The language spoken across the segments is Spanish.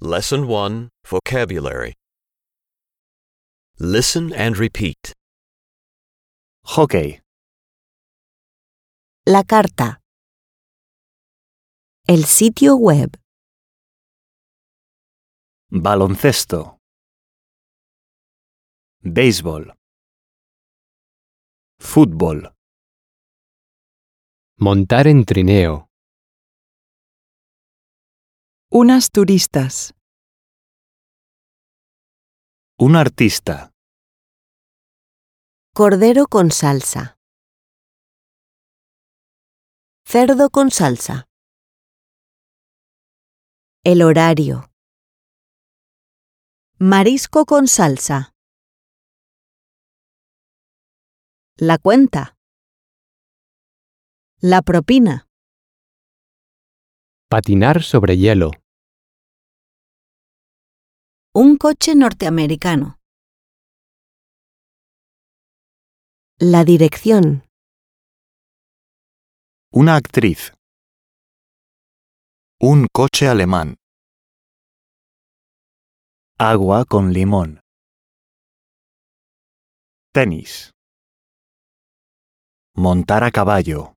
Lesson 1, Vocabulary. Listen and repeat. Hockey, La carta. El sitio web. baloncesto, béisbol, fútbol, Montar en trineo. Unas turistas. un artista, Cordero con salsa. Cerdo con salsa. El horario. Marisco con salsa. La cuenta. La propina. Patinar sobre hielo. Un coche norteamericano. La dirección. una actriz, un coche alemán, agua con limón, tenis, montar a caballo,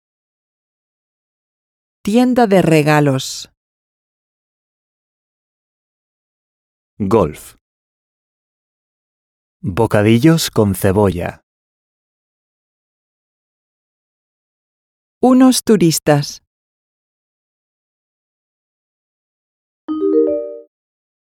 Tienda de regalos. golf, bocadillos con cebolla, Unos turistas.